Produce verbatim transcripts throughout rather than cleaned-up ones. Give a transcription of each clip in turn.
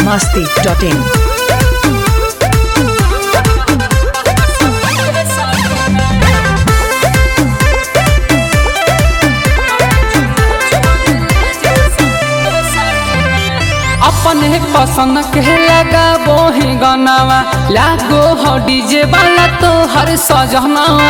masti dot in. अपने पसंद के लगाबो ही गनावा लागो हो डीजे वाला तो हर सजनावा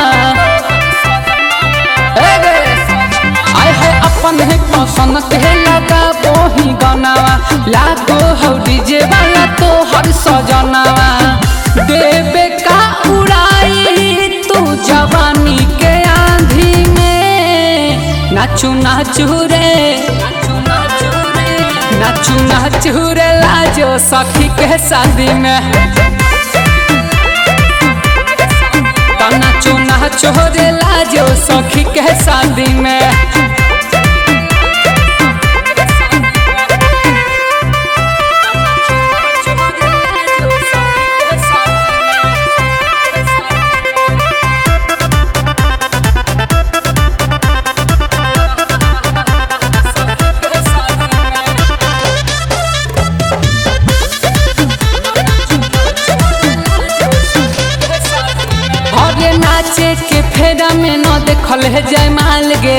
आय है अपने पसंद के लगाबो ही गनावा लागो हो डीजे वाला तो हर सजनावा देवे का उड़ाई तू जवानी के आंधी में नाचू नाचू रे नाचू नाचू रे लाजो सखी के शादी में तो नाचू नाचू रे लाजो सखी के शादी में नाचे के फेरा में न देखल है जयमाल गे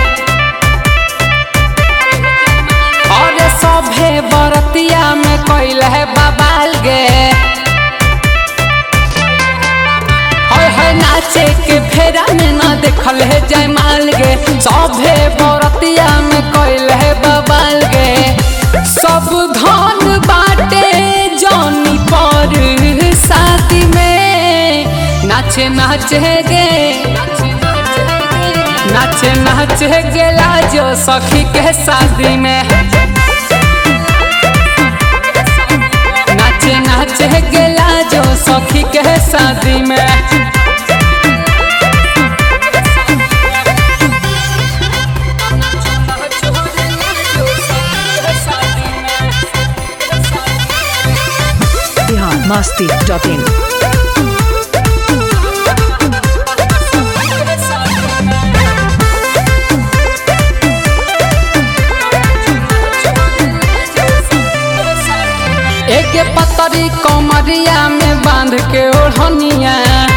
और सभे बरतिया में कैल है बबाल गे है नाचे के फेरा में न देखल है जयमाल गे सभे बरतिया में कैल है बबाल गे सब धन बाटे जौनी पर शादी में नाचे नाचे गे नाचे नाचे गेला जो सखी के शादी में नाचे नाचे गेला जो सखी के शादी में Bihar masti dot in. एक पतरी कमरिया में बांध के ओढ़निया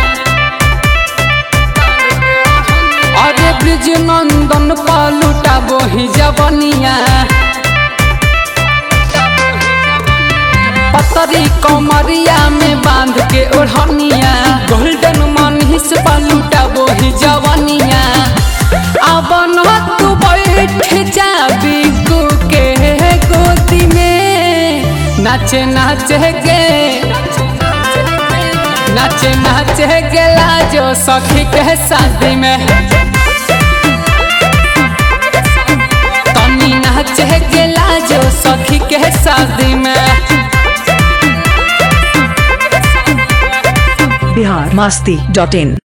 अरे ब्रिज नंदन पलूटा बोही जवनिया पतरी कमरिया में बांध के ओढ़निया गोल्डन मनीष पलूटा बोही जवनिया अब न तू बैठ जा बिकू के गोदी में नाचे नाचे गे नाचे नाचे गेला जो सखी के शादी में तनी नाचे गेला जो सखी के शादी में Bihar masti dot in.